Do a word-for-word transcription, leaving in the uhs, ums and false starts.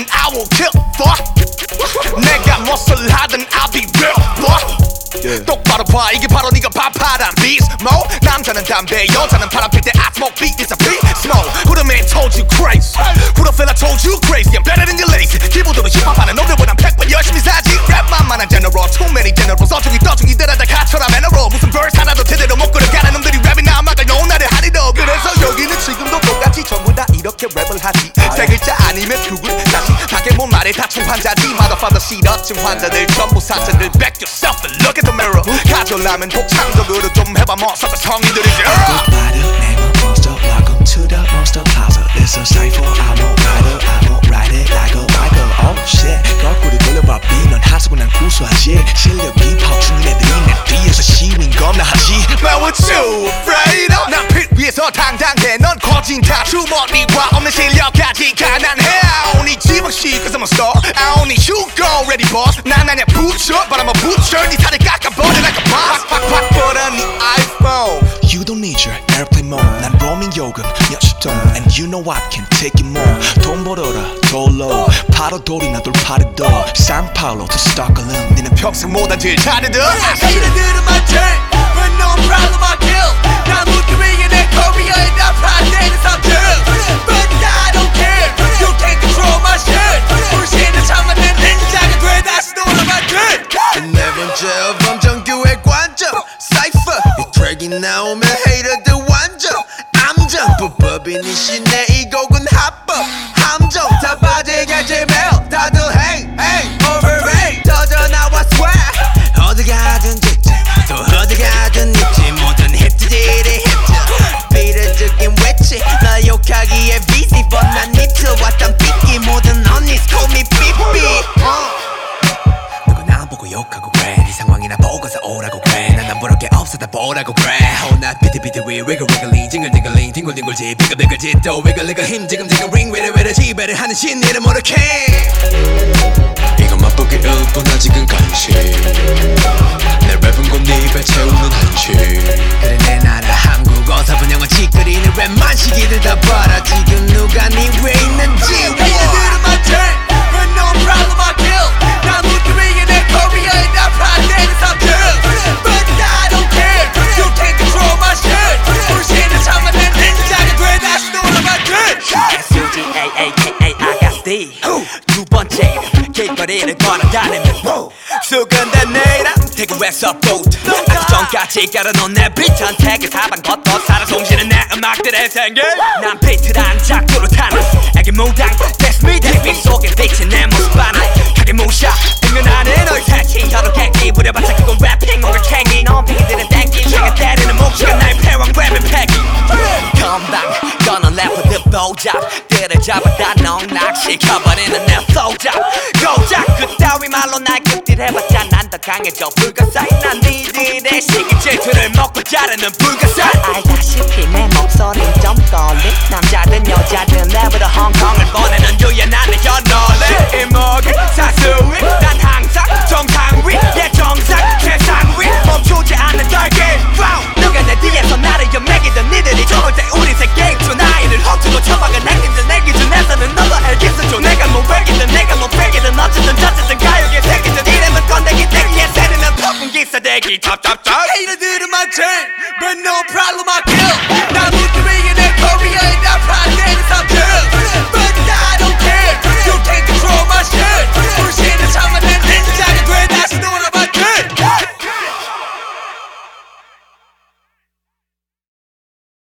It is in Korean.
하든 I will kill fuck. 내가 무엇을 하든 I'll be real fuck. Yeah. 똑바로 봐 이게 바로 네가 밥하란 beast mode. 남자는 담배 여자는 바람 필 때 I smoke beat it's a beast mode. Who the man told you crazy? Who the fella told you crazy? I'm better than your lazy. 기본으로 힙합하는 놈들보단 백번 열심히 사지. 랩만만한 general too many generals. 어중이 떠중이 들어다 가처럼 애너로 무슨 verse 하나도 제대로 못 끌어가는 놈들이 랩이나 막을 놓은 나를 하리도. 그래서 여기는 지금도 똑같이 전부 다 이렇게 랩을 하지. 세 글자 아니면 큐글 다시 밖에 못 말해 다충 환자지. Motherfucker 시러증 환자들 전부 사자들. Back yourself and look at the mirror. 가져라면 독창적으로 좀 해봐 머서가 성인들이지. Goodbye to name a monster. Welcome to the monster plaza. It's a cypher. I'm a rider. I'm a ride it like a biker. Oh shit. 거꾸로 돌려봐 B. 넌 하수고 난 구수하지. 실력이 퍽충인 애들이 내 뒤에서 시윈 겁나 하지. Man what you afraid of? 난 빛 위에서 당당해. 넌 거진 다 주머니와 없는 실력까지 가난해. I only 지방시 cause I'm a star. I only you go ready boss. 난 아냐 butcher but I'm a butcher. 네 살을 깎아버려 like a boss. 팍팍팍 뻗어 네 iPhone. You don't need your airplane mode. 난 roaming 요금 몇십 돈. And you know I can take it more. 돈 벌어라 돌로 바로 돌이나 돌파리도. 상파울로 to 스톡홀름. 니는 평생 못한 질 잘해도 I see the dude in my turn but no problem I kill. 난 무드윙에 내 커리어에 나 프라이드는 삼킬. But I don't care. You can't control my shit. 불신을 참아낸 닌자가 돼 다시 돌아가 돼. 네 번째 앨범 정규의 관점 Cypher 이 트랙이 나오면 헤이터들 완전 암정 불법이니 시내 이 곡은 합법 함정 다 빠지겠지 매일 다들 hey hey overrate 터져 나와 swag 어디 가든 짓지 또 어디 가든 있지 모든 히트들이 히트 비례적인 외치 나 욕하기에 busy but 난 니트 왔단 삐끼 모든 언니's call me 삐삐 보고 욕하고 그래 네 상황이나 보고서 오라고 그래 난 안 부러울 게 없어 다 보라고 그래 호나 비트비트 위 wiggle wiggling 징글징글링 뒹굴뒹굴지 비글비글지 또 wiggle wiggle 힘 지금지금 ring 위를 위를 지배를 하는 신이를 모르게 이건 맛보기 일뿐 아직은 간식 내 랩은 곧 네 입에 채우는 한식 그래 내 나라 한국 어서 분영은 찌끄리는 랩만 시기들 다 봐라 지금 누가 네 왜 있는지 Hey the dude in my turn but no problem I kill 난 무드윙에 내 커리어에 나 프라이드는 삼킬 But I don't care You can't control my shit 불신을 참아낸 닌자가 돼 다시 돌아가 돼 S U G A A K A I got Steve 두 번째 길거리를 걸어다니면 수근된 내일아 태국에서 보트 아주 전까지 깔아놓은 내 비트한 택을 사방 걷어 살아 숨쉬는 내 음악들의 생길 난 비트란 작두로 타는 애기 무당 That's me That's me 속에 비친 내 모습 하나 가게 무샤 응연하는 너의 새치 혀로 객기 부려봤자 그건 래핑 뭔가 캥기 넌 피기들은 땡기 내가 때리는 몫이가 나의 패왕 랩은 패기 건방 너는 래퍼들 보잡 들을 잡아다 넉락시켜버리는 내 소잡 고작 그따위 말로 날 극딜해봤자 난 더 강해져 불가사의 난 니들의 시기 질투를 먹고 자르는 불가사의 알다시피 내 목소린 좀 떨린 남자든 여자든 랩으로 홍콩을 보내는 유연한 내 연놀림 이목이 사수위 난 항상 정상 위 예 정상 세상 위 멈추지 않는 달기 누가 내 뒤에서 나를 연맥이던 니들이 좋을 때 우리 새 게임 중 나이를 헛주고 처박은 행진들 내 기준에서는 너도 알겠어 줘 내가 뭐 외기든 내가 뭐 빼기든 어쨌든 저쨌든 가요계 새끼들 이름은 건데기 대기에 새르면 폭풍 기사대기 탑탑탑 Hater 들은 my turn but no problem I kill